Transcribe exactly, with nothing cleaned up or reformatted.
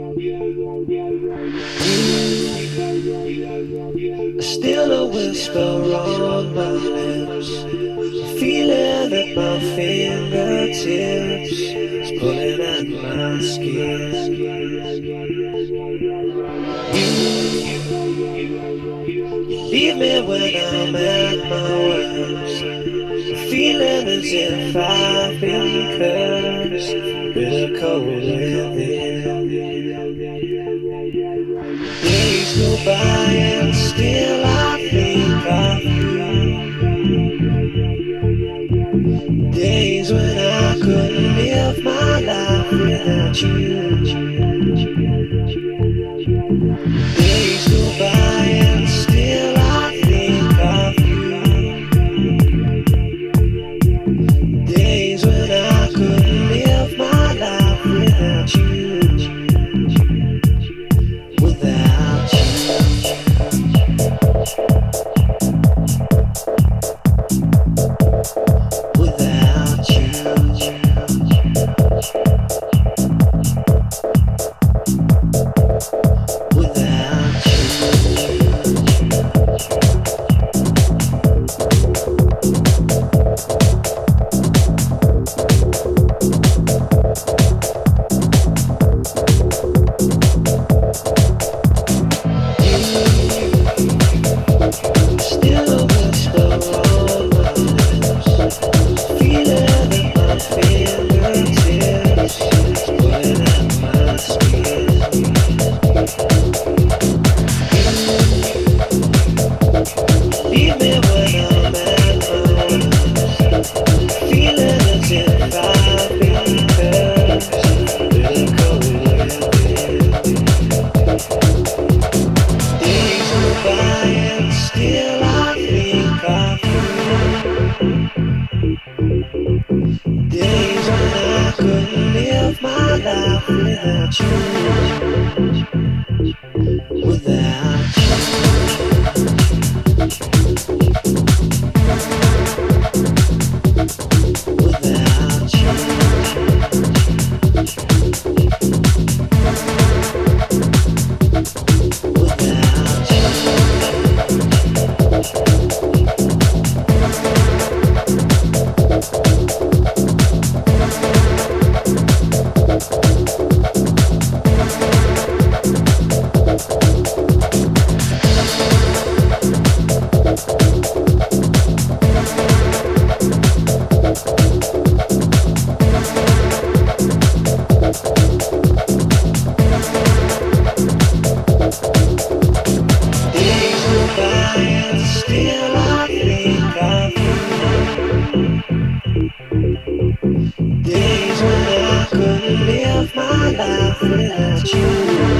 Still a whisper on my lips, feeling at my fingertips, it's pulling at my skin. You leave me when I'm at my worst, feeling as if I've been cursed, bitter cold within. Days go by and still I think of you. Days when I couldn't live my life without you. Days go by and still I think of you. Days when I couldn't live my life without you. Without you. Without you. Without you. Without you. Days when I couldn't live my life without you.